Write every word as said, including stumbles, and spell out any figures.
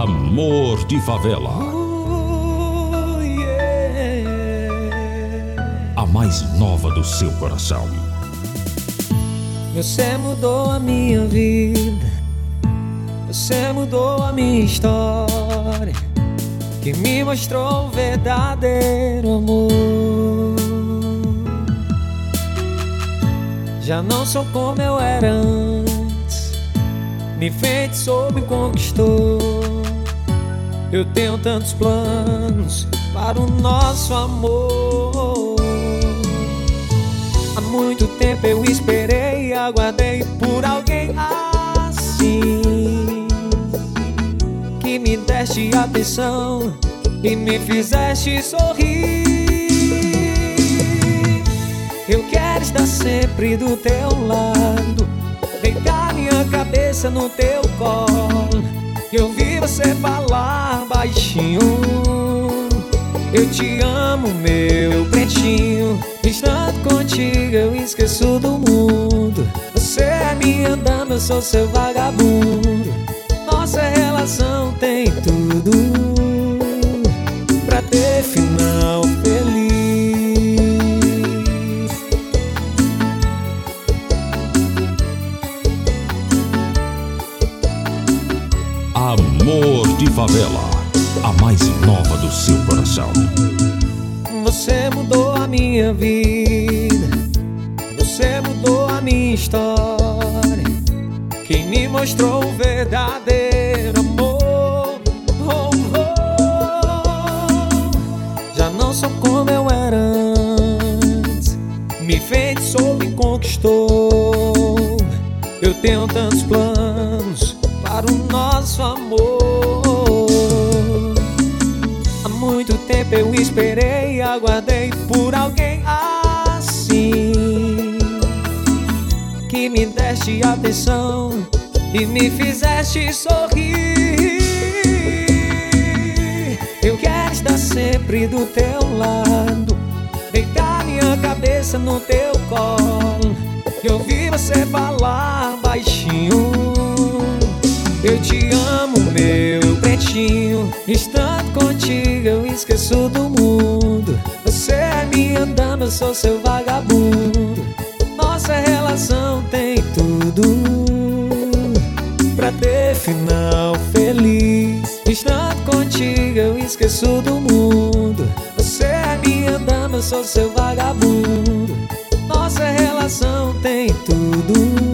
Amor de Favela. Uh, yeah. A mais nova do seu coração. Você mudou a minha vida, você mudou a minha história, que me mostrou o verdadeiro amor. Já não sou como eu era antes, me enfeitiçou, me conquistou. Eu tenho tantos planos para o nosso amor. Há muito tempo eu esperei e aguardei por alguém assim, que me deste atenção e me fizeste sorrir. Eu quero estar sempre do teu lado, deitar minha cabeça no teu colo e ouvir você falar baixinho: eu te amo, meu pretinho. Estando contigo eu esqueço do mundo. Você é minha dama, eu sou seu vagabundo. Nossa relação tem tudo pra ter final feliz. Amor de Favela, a mais nova do seu coração. Você mudou a minha vida, você mudou a minha história, quem me mostrou o verdadeiro amor. Oh, oh. Já não sou como eu era antes, me enfeitiçou, me conquistou. Eu tenho tantos planos para o nosso amor. Há muito tempo eu esperei e aguardei por alguém assim, que me deste atenção e me fizeste sorrir. Eu quero estar sempre do teu lado, deitar minha cabeça no teu colo e ouvir você falar baixinho: eu te amo, meu pretinho. Estando contigo eu esqueço do mundo. Você é minha dama, eu sou seu vagabundo. Nossa relação tem tudo pra ter final feliz. Estando contigo eu esqueço do mundo. Você é minha dama, eu sou seu vagabundo. Nossa relação tem tudo